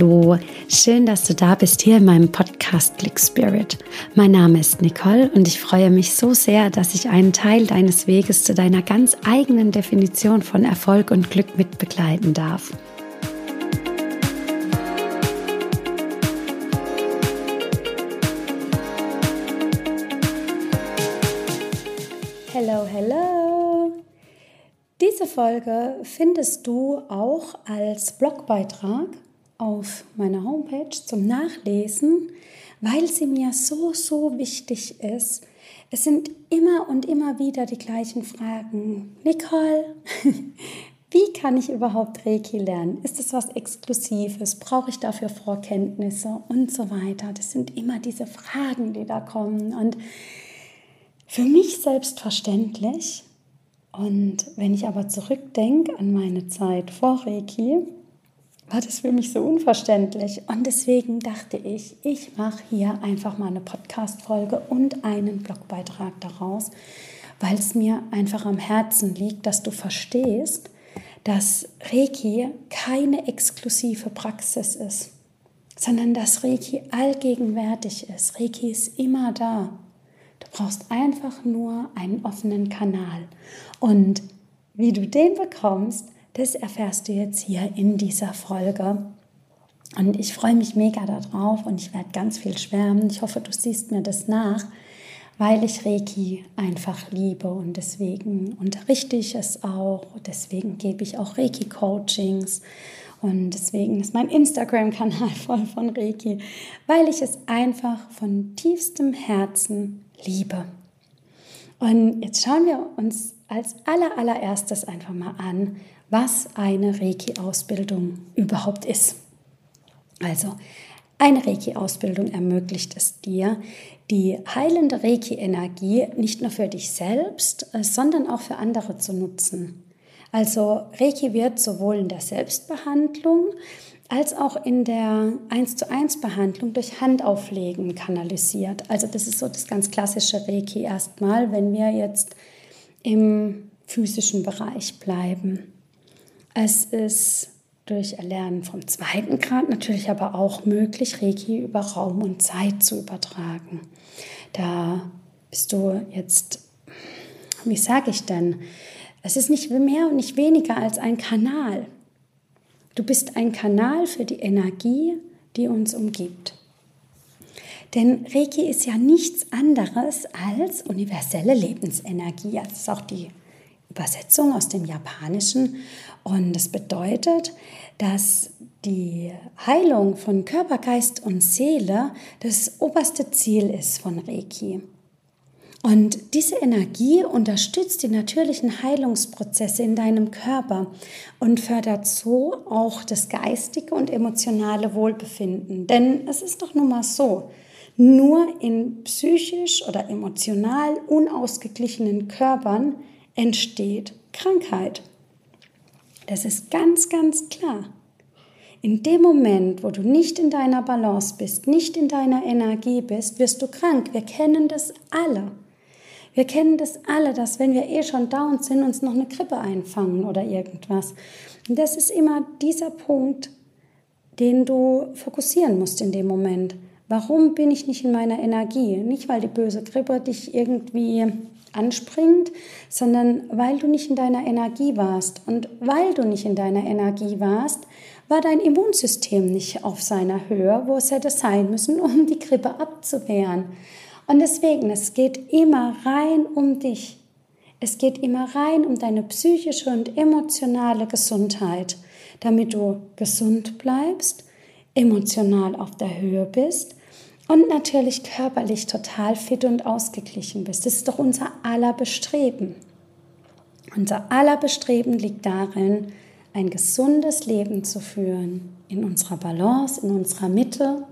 Hallo, schön, dass du da bist hier in meinem Podcast Click Spirit. Mein Name ist Nicole und ich freue mich so sehr, dass ich einen Teil deines Weges zu deiner ganz eigenen Definition von Erfolg und Glück mit begleiten darf. Hello! Diese Folge findest du auch als Blogbeitrag auf meiner Homepage zum Nachlesen, weil sie mir so wichtig ist. Es sind immer und immer wieder die gleichen Fragen. Nicole, wie kann ich überhaupt Reiki lernen? Ist das was Exklusives? Brauche ich dafür Vorkenntnisse? Und so weiter. Das sind immer diese Fragen, die da kommen. Und für mich selbstverständlich. Und wenn ich aber zurückdenke an meine Zeit vor Reiki, war das für mich so unverständlich. Und deswegen dachte ich, ich mache hier einfach mal eine Podcast-Folge und einen Blogbeitrag daraus, weil es mir einfach am Herzen liegt, dass du verstehst, dass Reiki keine exklusive Praxis ist, sondern dass Reiki allgegenwärtig ist. Reiki ist immer da. Du brauchst einfach nur einen offenen Kanal. Und wie du den bekommst, das erfährst du jetzt hier in dieser Folge. Und ich freue mich mega darauf und ich werde ganz viel schwärmen. Ich hoffe, du siehst mir das nach, weil ich Reiki einfach liebe und deswegen unterrichte ich es auch. Deswegen gebe ich auch Reiki-Coachings und deswegen ist mein Instagram-Kanal voll von Reiki, weil ich es einfach von tiefstem Herzen liebe. Und jetzt schauen wir uns als allererstes einfach mal an, was eine Reiki-Ausbildung überhaupt ist. Also, eine Reiki-Ausbildung ermöglicht es dir, die heilende Reiki-Energie nicht nur für dich selbst, sondern auch für andere zu nutzen. Also Reiki wird sowohl in der Selbstbehandlung als auch in der 1:1 Behandlung durch Handauflegen kanalisiert. Also das ist so das ganz klassische Reiki erstmal, wenn wir jetzt im physischen Bereich bleiben. Es ist durch Erlernen vom 2. Grad natürlich aber auch möglich, Reiki über Raum und Zeit zu übertragen. Da bist du jetzt, wie sage ich denn, es ist nicht mehr und nicht weniger als ein Kanal. Du bist ein Kanal für die Energie, die uns umgibt. Denn Reiki ist ja nichts anderes als universelle Lebensenergie. Das ist auch die Übersetzung aus dem Japanischen. Und das bedeutet, dass die Heilung von Körper, Geist und Seele das oberste Ziel ist von Reiki. Und diese Energie unterstützt die natürlichen Heilungsprozesse in deinem Körper und fördert so auch das geistige und emotionale Wohlbefinden. Denn es ist doch nun mal so, nur in psychisch oder emotional unausgeglichenen Körpern entsteht Krankheit. Das ist ganz klar. In dem Moment, wo du nicht in deiner Balance bist, nicht in deiner Energie bist, wirst du krank. Wir kennen das alle. Wir kennen das alle, dass wenn wir schon down sind, uns noch eine Grippe einfangen oder irgendwas. Und das ist immer dieser Punkt, den du fokussieren musst in dem Moment. Warum bin ich nicht in meiner Energie? Nicht, weil die böse Grippe dich irgendwie anspringt, sondern weil du nicht in deiner Energie warst. Und weil du nicht in deiner Energie warst, war dein Immunsystem nicht auf seiner Höhe, wo es hätte sein müssen, um die Grippe abzuwehren. Und deswegen, es geht immer rein um dich. Es geht immer rein um deine psychische und emotionale Gesundheit, damit du gesund bleibst, emotional auf der Höhe bist und natürlich körperlich total fit und ausgeglichen bist. Das ist doch unser aller Bestreben. Unser aller Bestreben liegt darin, ein gesundes Leben zu führen, in unserer Balance, in unserer Mitte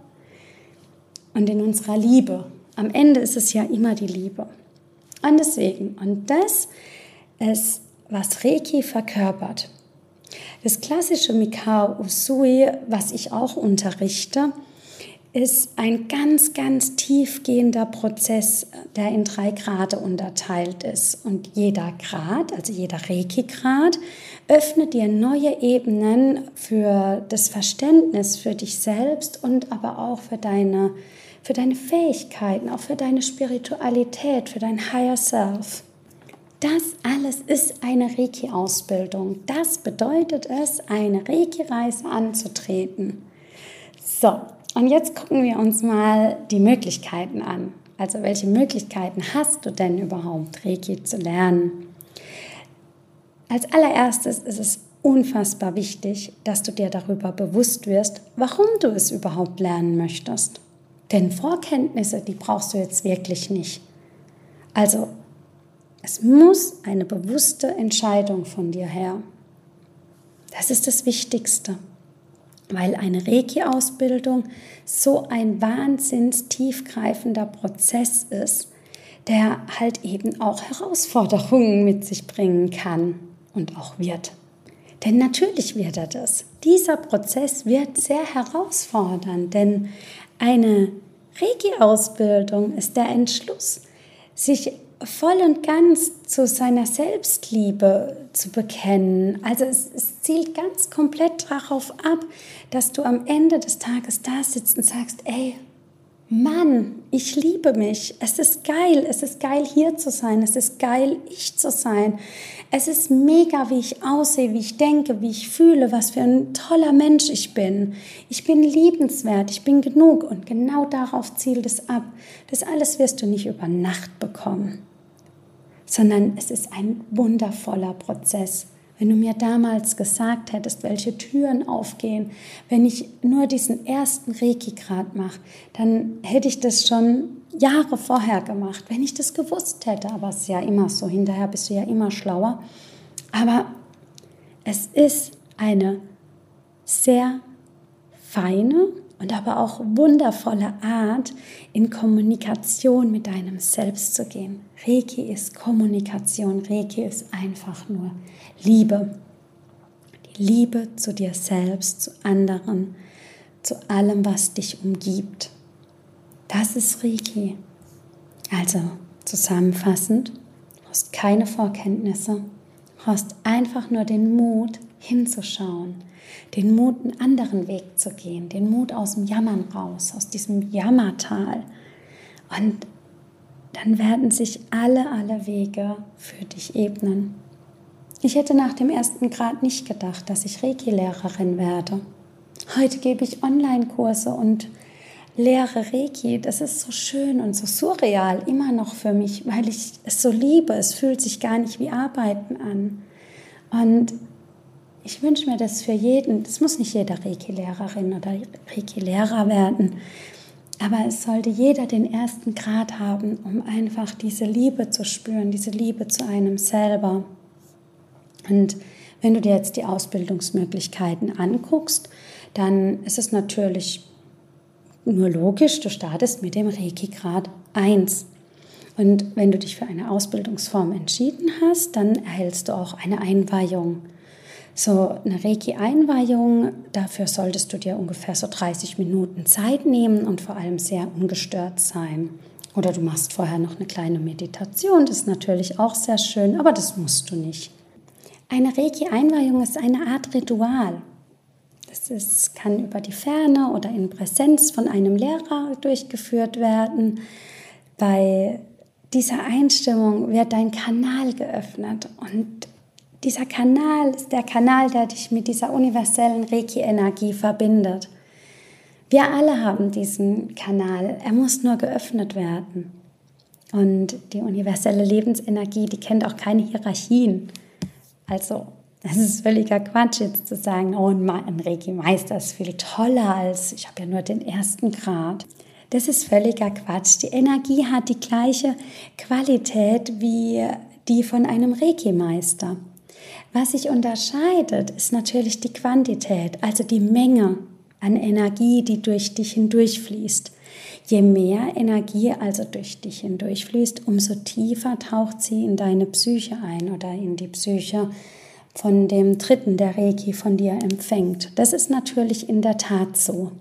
und in unserer Liebe. Am Ende ist es ja immer die Liebe. Und deswegen, und das ist, was Reiki verkörpert. Das klassische Mikao Usui, was ich auch unterrichte, ist ein ganz, ganz tiefgehender Prozess, der in 3 Grade unterteilt ist. Und jeder Grad, also jeder Reiki-Grad, öffnet dir neue Ebenen für das Verständnis für dich selbst und aber auch für deine Fähigkeiten, auch für deine Spiritualität, für dein Higher Self. Das alles ist eine Reiki-Ausbildung. Das bedeutet es, eine Reiki-Reise anzutreten. So, und jetzt gucken wir uns mal die Möglichkeiten an. Also welche Möglichkeiten hast du denn überhaupt, Reiki zu lernen? Als allererstes ist es unfassbar wichtig, dass du dir darüber bewusst wirst, warum du es überhaupt lernen möchtest. Denn Vorkenntnisse, die brauchst du jetzt wirklich nicht. Also, es muss eine bewusste Entscheidung von dir her. Das ist das Wichtigste, weil eine Reiki-Ausbildung so ein wahnsinns tiefgreifender Prozess ist, der halt eben auch Herausforderungen mit sich bringen kann und auch wird. Denn natürlich wird er das. Dieser Prozess wird sehr herausfordernd, denn eine Reiki-Ausbildung ist der Entschluss, sich voll und ganz zu seiner Selbstliebe zu bekennen. Also es zielt ganz komplett darauf ab, dass du am Ende des Tages da sitzt und sagst, ey, Mann, ich liebe mich. Es ist geil hier zu sein. Es ist geil, ich zu sein. Es ist mega, wie ich aussehe, wie ich denke, wie ich fühle, was für ein toller Mensch ich bin. Ich bin liebenswert, ich bin genug und genau darauf zielt es ab. Das alles wirst du nicht über Nacht bekommen, sondern es ist ein wundervoller Prozess. Wenn du mir damals gesagt hättest, welche Türen aufgehen, wenn ich nur diesen ersten Reiki-Grad mache, dann hätte ich das schon Jahre vorher gemacht, wenn ich das gewusst hätte. Aber es ist ja immer so, hinterher bist du ja immer schlauer. Aber es ist eine sehr feine und aber auch wundervolle Art, in Kommunikation mit deinem Selbst zu gehen. Reiki ist Kommunikation, Reiki ist einfach nur Liebe. Die Liebe zu dir selbst, zu anderen, zu allem, was dich umgibt. Das ist Reiki. Also zusammenfassend, du hast keine Vorkenntnisse, du hast einfach nur den Mut hinzuschauen, den Mut, einen anderen Weg zu gehen, den Mut aus dem Jammern raus, aus diesem Jammertal. Und dann werden sich alle Wege für dich ebnen. Ich hätte nach dem ersten Grad nicht gedacht, dass ich Reiki-Lehrerin werde. Heute gebe ich Online-Kurse und lehre Reiki. Das ist so schön und so surreal immer noch für mich, weil ich es so liebe. Es fühlt sich gar nicht wie Arbeiten an. Und ich wünsche mir das für jeden. Das muss nicht jeder Reiki-Lehrerin oder Reiki-Lehrer werden. Aber es sollte jeder den ersten Grad haben, um einfach diese Liebe zu spüren, diese Liebe zu einem selber. Und wenn du dir jetzt die Ausbildungsmöglichkeiten anguckst, dann ist es natürlich nur logisch, du startest mit dem Reiki-Grad 1. Und wenn du dich für eine Ausbildungsform entschieden hast, dann erhältst du auch eine Einweihung. So eine Reiki-Einweihung, dafür solltest du dir ungefähr so 30 Minuten Zeit nehmen und vor allem sehr ungestört sein. Oder du machst vorher noch eine kleine Meditation, das ist natürlich auch sehr schön, aber das musst du nicht. Eine Reiki-Einweihung ist eine Art Ritual. Das kann über die Ferne oder in Präsenz von einem Lehrer durchgeführt werden. Bei dieser Einstimmung wird dein Kanal geöffnet und dieser Kanal ist der Kanal, der dich mit dieser universellen Reiki-Energie verbindet. Wir alle haben diesen Kanal, er muss nur geöffnet werden. Und die universelle Lebensenergie, die kennt auch keine Hierarchien. Also, das ist völliger Quatsch, jetzt zu sagen, oh, ein Reiki-Meister ist viel toller als, ich habe ja nur den ersten Grad. Das ist völliger Quatsch. Die Energie hat die gleiche Qualität wie die von einem Reiki-Meister. Was sich unterscheidet, ist natürlich die Quantität, also die Menge an Energie, die durch dich hindurchfließt. Je mehr Energie also durch dich hindurchfließt, umso tiefer taucht sie in deine Psyche ein oder in die Psyche von dem Dritten, der Reiki von dir empfängt. Das ist natürlich in der Tat so.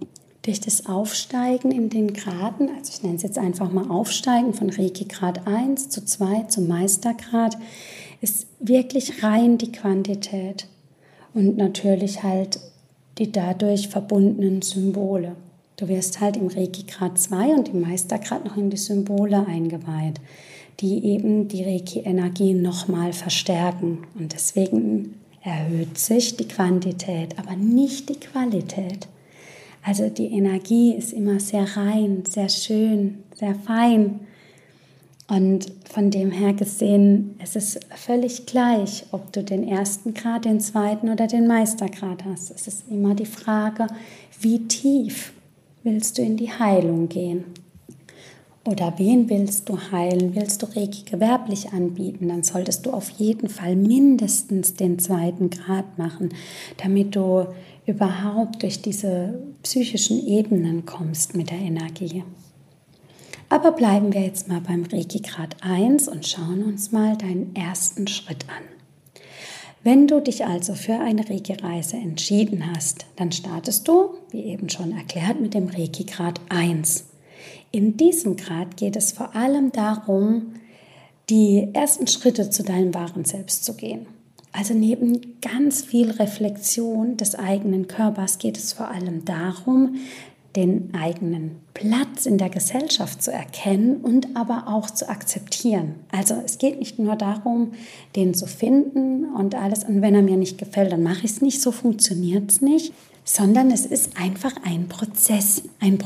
durch das Aufsteigen in den Graden, also ich nenne es jetzt einfach mal Aufsteigen von Reiki Grad 1 zu 2 zum Meistergrad, ist wirklich rein die Quantität und natürlich halt die dadurch verbundenen Symbole. Du wirst halt im Reiki Grad 2 und im Meistergrad noch in die Symbole eingeweiht, die eben die Reiki-Energie nochmal verstärken. Und deswegen erhöht sich die Quantität, aber nicht die Qualität. Also die Energie ist immer sehr rein, sehr schön, sehr fein. Und von dem her gesehen, es ist völlig gleich, ob du den ersten Grad, den zweiten oder den Meistergrad hast. Es ist immer die Frage, wie tief willst du in die Heilung gehen? Oder wen willst du heilen? Willst du Reiki gewerblich anbieten? Dann solltest du auf jeden Fall mindestens den zweiten Grad machen, damit du überhaupt durch diese psychischen Ebenen kommst mit der Energie. Aber bleiben wir jetzt mal beim Reiki Grad 1 und schauen uns mal deinen ersten Schritt an. Wenn du dich also für eine Reiki-Reise entschieden hast, dann startest du, wie eben schon erklärt, mit dem Reiki Grad 1. In diesem Grad geht es vor allem darum, die ersten Schritte zu deinem wahren Selbst zu gehen. Also neben ganz viel Reflexion des eigenen Körpers geht es vor allem darum, den eigenen Platz in der Gesellschaft zu erkennen und aber auch zu akzeptieren. Also es geht nicht nur darum, den zu finden und alles, und wenn er mir nicht gefällt, dann mache ich es nicht, so funktioniert es nicht, sondern es ist einfach ein Prozess,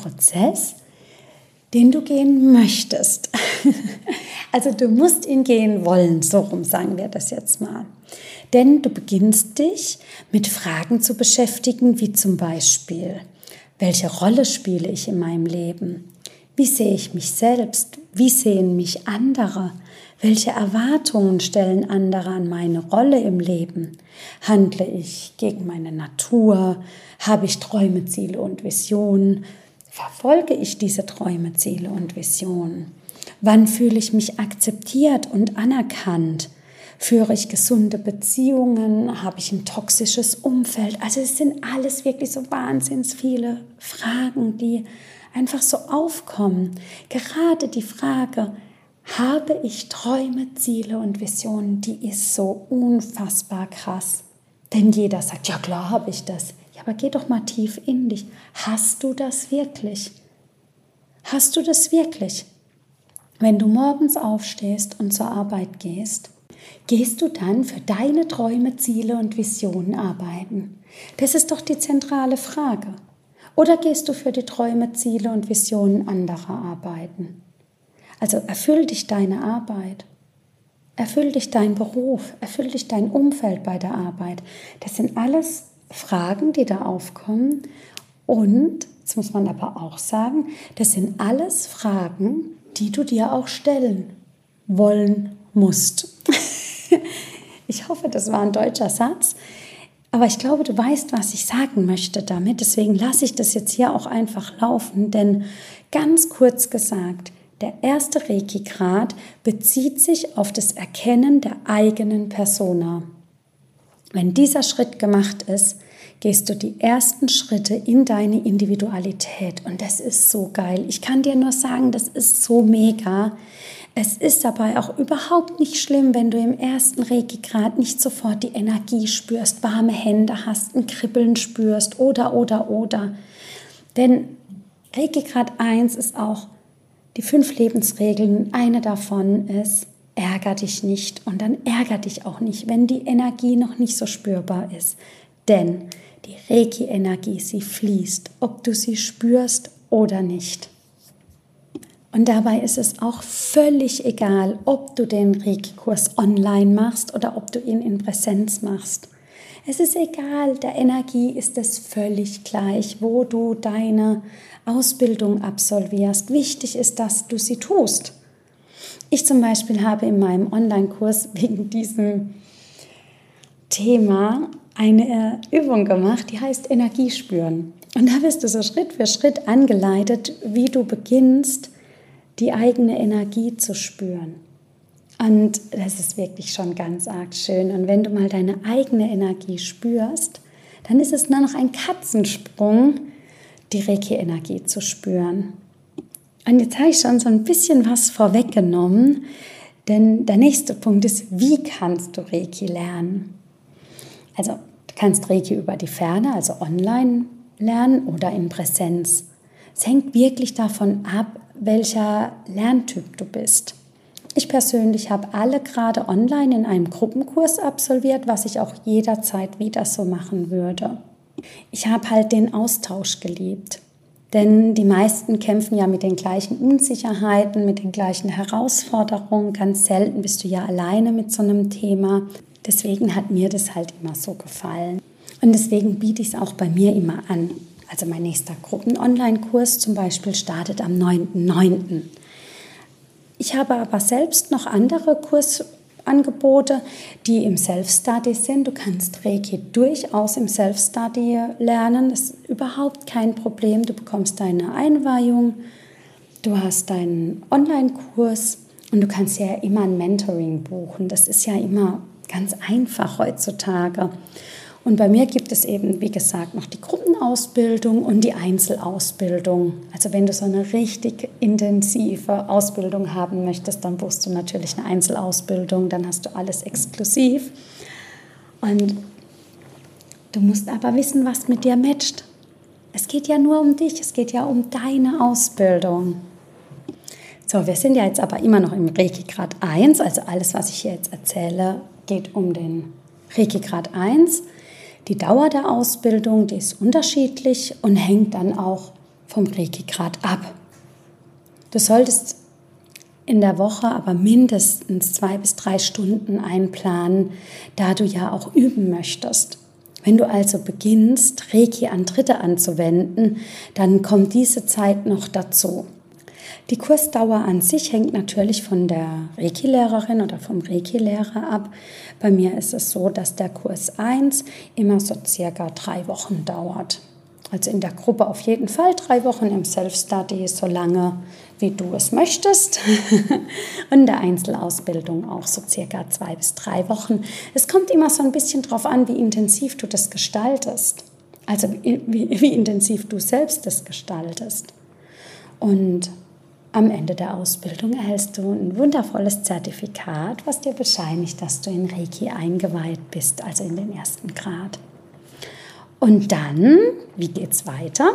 den du gehen möchtest. Also du musst ihn gehen wollen, so rum sagen wir das jetzt mal. Denn du beginnst dich mit Fragen zu beschäftigen, wie zum Beispiel: Welche Rolle spiele ich in meinem Leben? Wie sehe ich mich selbst? Wie sehen mich andere? Welche Erwartungen stellen andere an meine Rolle im Leben? Handle ich gegen meine Natur? Habe ich Träume, Ziele und Visionen? Verfolge ich diese Träume, Ziele und Visionen? Wann fühle ich mich akzeptiert und anerkannt? Führe ich gesunde Beziehungen? Habe ich ein toxisches Umfeld? Also es sind alles wirklich so wahnsinnig viele Fragen, die einfach so aufkommen. Gerade die Frage, habe ich Träume, Ziele und Visionen, die ist so unfassbar krass. Denn jeder sagt, ja klar habe ich das. Ja, aber geh doch mal tief in dich. Hast du das wirklich? Hast du das wirklich? Wenn du morgens aufstehst und zur Arbeit gehst, gehst du dann für deine Träume, Ziele und Visionen arbeiten? Das ist doch die zentrale Frage. Oder gehst du für die Träume, Ziele und Visionen anderer arbeiten? Also erfüll dich deine Arbeit, erfüll dich dein Beruf, erfüll dich dein Umfeld bei der Arbeit. Das sind alles Fragen, die da aufkommen. Und, jetzt muss man aber auch sagen, das sind alles Fragen, die du dir auch stellen wollen musst. Ich hoffe, das war ein deutscher Satz, aber ich glaube, du weißt, was ich sagen möchte damit. Deswegen lasse ich das jetzt hier auch einfach laufen, denn ganz kurz gesagt, der erste Reiki-Grad bezieht sich auf das Erkennen der eigenen Persona. Wenn dieser Schritt gemacht ist, gehst du die ersten Schritte in deine Individualität und das ist so geil. Ich kann dir nur sagen, das ist so mega. Es ist dabei auch überhaupt nicht schlimm, wenn du im ersten Reiki-Grad nicht sofort die Energie spürst, warme Hände hast, ein Kribbeln spürst oder. Denn Reiki-Grad 1 ist auch die 5 Lebensregeln. Eine davon ist: ärger dich nicht und dann ärger dich auch nicht, wenn die Energie noch nicht so spürbar ist. Denn die Reiki-Energie, sie fließt, ob du sie spürst oder nicht. Und dabei ist es auch völlig egal, ob du den Reiki-Kurs online machst oder ob du ihn in Präsenz machst. Es ist egal, der Energie ist es völlig gleich, wo du deine Ausbildung absolvierst. Wichtig ist, dass du sie tust. Ich zum Beispiel habe in meinem Online-Kurs wegen diesem Thema eine Übung gemacht, die heißt Energie spüren. Und da wirst du so Schritt für Schritt angeleitet, wie du beginnst, die eigene Energie zu spüren. Und das ist wirklich schon ganz arg schön. Und wenn du mal deine eigene Energie spürst, dann ist es nur noch ein Katzensprung, die Reiki-Energie zu spüren. Und jetzt habe ich schon so ein bisschen was vorweggenommen, denn der nächste Punkt ist, wie kannst du Reiki lernen? Also du kannst Reiki über die Ferne, also online lernen oder in Präsenz. Es hängt wirklich davon ab, welcher Lerntyp du bist. Ich persönlich habe alle gerade online in einem Gruppenkurs absolviert, was ich auch jederzeit wieder so machen würde. Ich habe halt den Austausch geliebt, denn die meisten kämpfen ja mit den gleichen Unsicherheiten, mit den gleichen Herausforderungen. Ganz selten bist du ja alleine mit so einem Thema. Deswegen hat mir das halt immer so gefallen. Und deswegen biete ich es auch bei mir immer an. Also mein nächster Gruppen-Online-Kurs zum Beispiel startet am 9.9. Ich habe aber selbst noch andere Kursangebote, die im Self-Study sind. Du kannst Reiki durchaus im Self-Study lernen. Das ist überhaupt kein Problem. Du bekommst deine Einweihung, du hast deinen Online-Kurs und du kannst ja immer ein Mentoring buchen. Das ist ja immer ganz einfach heutzutage. Und bei mir gibt es eben, wie gesagt, noch die Gruppenausbildung und die Einzelausbildung. Also wenn du so eine richtig intensive Ausbildung haben möchtest, dann buchst du natürlich eine Einzelausbildung, dann hast du alles exklusiv. Und du musst aber wissen, was mit dir matcht. Es geht ja nur um dich, es geht ja um deine Ausbildung. So, wir sind ja jetzt aber immer noch im Reiki Grad 1, also alles, was ich hier jetzt erzähle, geht um den Reiki Grad 1. Die Dauer der Ausbildung, die ist unterschiedlich und hängt dann auch vom Reiki-Grad ab. Du solltest in der Woche aber mindestens 2 bis 3 Stunden einplanen, da du ja auch üben möchtest. Wenn du also beginnst, Reiki an Dritte anzuwenden, dann kommt diese Zeit noch dazu. Die Kursdauer an sich hängt natürlich von der Reiki-Lehrerin oder vom Reiki-Lehrer ab. Bei mir ist es so, dass der Kurs 1 immer so circa 3 Wochen dauert. Also in der Gruppe auf jeden Fall 3 Wochen, im Self-Study so lange, wie du es möchtest. Und in der Einzelausbildung auch so circa 2 bis 3 Wochen. Es kommt immer so ein bisschen drauf an, wie intensiv du das gestaltest. Also wie intensiv du selbst das gestaltest. Und am Ende der Ausbildung erhältst du ein wundervolles Zertifikat, was dir bescheinigt, dass du in Reiki eingeweiht bist, also in den 1. Grad. Und dann, wie geht's weiter?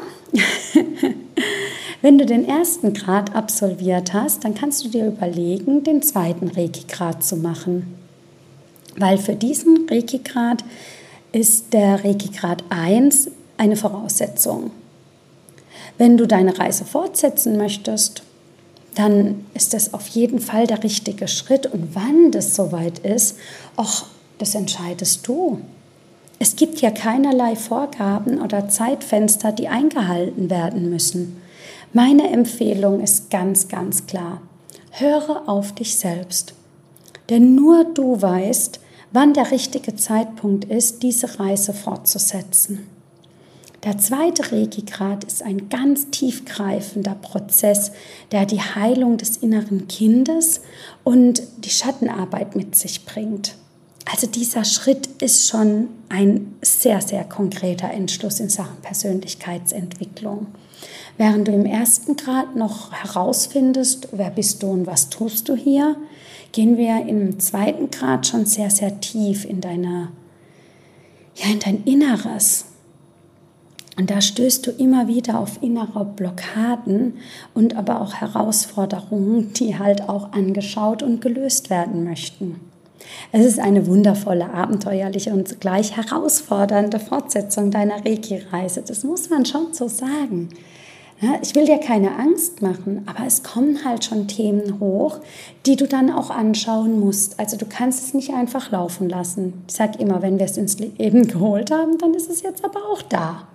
Wenn du den 1. Grad absolviert hast, dann kannst du dir überlegen, den 2. Reiki-Grad zu machen. Weil für diesen Reiki-Grad ist der Reiki-Grad 1 eine Voraussetzung. Wenn du deine Reise fortsetzen möchtest, dann ist das auf jeden Fall der richtige Schritt. Und wann das soweit ist, das entscheidest du. Es gibt ja keinerlei Vorgaben oder Zeitfenster, die eingehalten werden müssen. Meine Empfehlung ist ganz, ganz klar. Höre auf dich selbst. Denn nur du weißt, wann der richtige Zeitpunkt ist, diese Reise fortzusetzen. Der 2. Reiki-Grad ist ein ganz tiefgreifender Prozess, der die Heilung des inneren Kindes und die Schattenarbeit mit sich bringt. Also dieser Schritt ist schon ein sehr, sehr konkreter Entschluss in Sachen Persönlichkeitsentwicklung. Während du im 1. Grad noch herausfindest, wer bist du und was tust du hier, gehen wir im 2. Grad schon sehr, sehr tief in dein Inneres. Und da stößt du immer wieder auf innere Blockaden und aber auch Herausforderungen, die halt auch angeschaut und gelöst werden möchten. Es ist eine wundervolle, abenteuerliche und zugleich herausfordernde Fortsetzung deiner Reiki-Reise. Das muss man schon so sagen. Ich will dir keine Angst machen, aber es kommen halt schon Themen hoch, die du dann auch anschauen musst. Also du kannst es nicht einfach laufen lassen. Ich sage immer, wenn wir es ins Leben geholt haben, dann ist es jetzt aber auch da.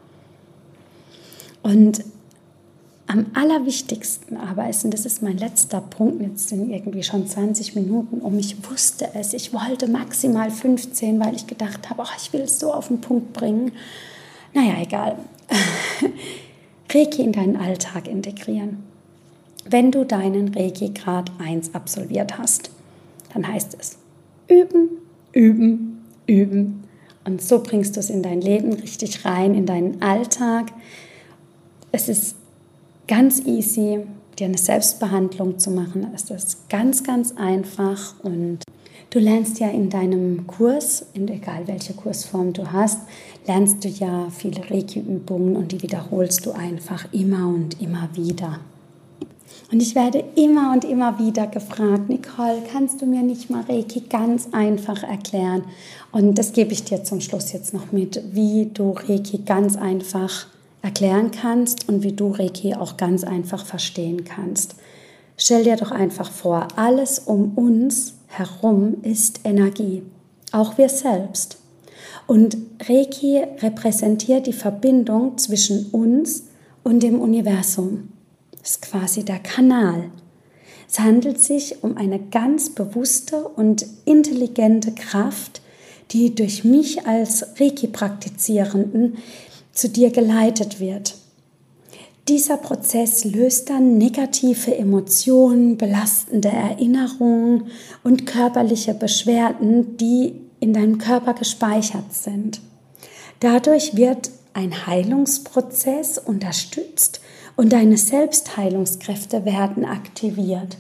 Und am allerwichtigsten aber ist, und das ist mein letzter Punkt, jetzt sind irgendwie schon 20 Minuten ich wusste es, ich wollte maximal 15, weil ich gedacht habe, ich will es so auf den Punkt bringen. Naja, egal. Reiki in deinen Alltag integrieren. Wenn du deinen Reiki Grad 1 absolviert hast, dann heißt es üben, üben, üben. Und so bringst du es in dein Leben richtig rein, in deinen Alltag. es ist ganz easy, dir eine Selbstbehandlung zu machen. Es ist ganz, ganz einfach und du lernst ja in deinem Kurs, egal welche Kursform du hast, lernst du ja viele Reiki-Übungen und die wiederholst du einfach immer und immer wieder. Und ich werde immer und immer wieder gefragt, Nicole, kannst du mir nicht mal Reiki ganz einfach erklären? Und das gebe ich dir zum Schluss jetzt noch mit, wie du Reiki ganz einfach erklären kannst und wie du Reiki auch ganz einfach verstehen kannst. Stell dir doch einfach vor, alles um uns herum ist Energie, auch wir selbst. Und Reiki repräsentiert die Verbindung zwischen uns und dem Universum. Das ist quasi der Kanal. Es handelt sich um eine ganz bewusste und intelligente Kraft, die durch mich als Reiki-Praktizierenden zu dir geleitet wird. Dieser Prozess löst dann negative Emotionen, belastende Erinnerungen und körperliche Beschwerden, die in deinem Körper gespeichert sind. Dadurch wird ein Heilungsprozess unterstützt und deine Selbstheilungskräfte werden aktiviert.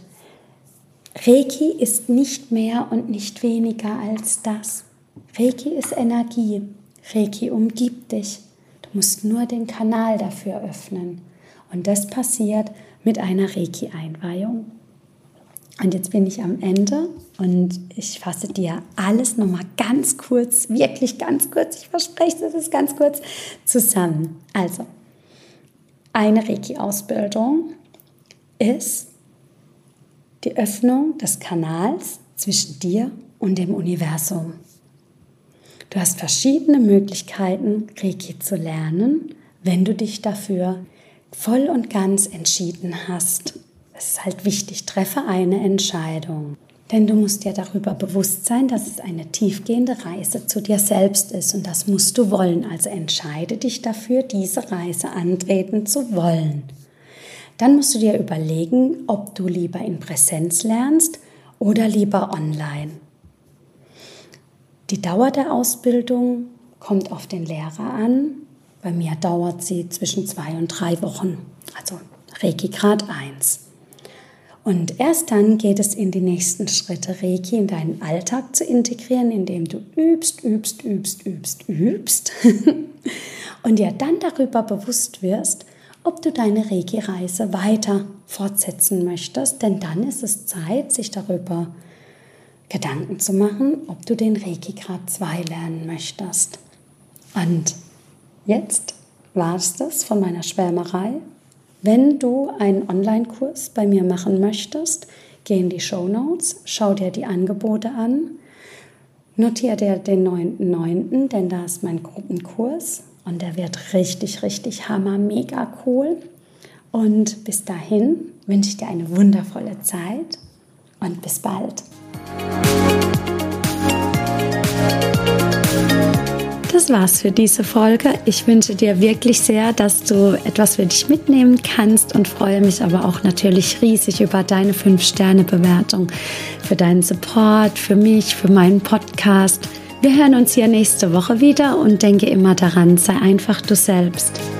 Reiki ist nicht mehr und nicht weniger als das. Reiki ist Energie. Reiki umgibt dich. Du musst nur den Kanal dafür öffnen. Und das passiert mit einer Reiki-Einweihung. Und jetzt bin ich am Ende und ich fasse dir alles nochmal ganz kurz, wirklich ganz kurz, ich verspreche, es ist ganz kurz, zusammen. Also, eine Reiki-Ausbildung ist die Öffnung des Kanals zwischen dir und dem Universum. Du hast verschiedene Möglichkeiten, Reiki zu lernen, wenn du dich dafür voll und ganz entschieden hast. Es ist halt wichtig, treffe eine Entscheidung. Denn du musst dir darüber bewusst sein, dass es eine tiefgehende Reise zu dir selbst ist und das musst du wollen. Also entscheide dich dafür, diese Reise antreten zu wollen. Dann musst du dir überlegen, ob du lieber in Präsenz lernst oder lieber online. Die Dauer der Ausbildung kommt auf den Lehrer an. Bei mir dauert sie zwischen 2 und 3 Wochen, also Reiki Grad 1. Und erst dann geht es in die nächsten Schritte, Reiki in deinen Alltag zu integrieren, indem du übst und dir dann darüber bewusst wirst, ob du deine Reiki-Reise weiter fortsetzen möchtest, denn dann ist es Zeit, sich darüber Gedanken zu machen, ob du den Reiki Grad 2 lernen möchtest. Und jetzt war es das von meiner Schwärmerei. Wenn du einen Online-Kurs bei mir machen möchtest, geh in die Shownotes, schau dir die Angebote an, notiere dir den 9.9., denn da ist mein Gruppenkurs und der wird richtig, richtig hammer, mega cool. Und bis dahin wünsche ich dir eine wundervolle Zeit und bis bald. Das war's für diese Folge. Ich wünsche dir wirklich sehr, dass du etwas für dich mitnehmen kannst und freue mich aber auch natürlich riesig über deine 5-Sterne-Bewertung, für deinen Support, für mich, für meinen Podcast. Wir hören uns hier nächste Woche wieder und denke immer daran, sei einfach du selbst.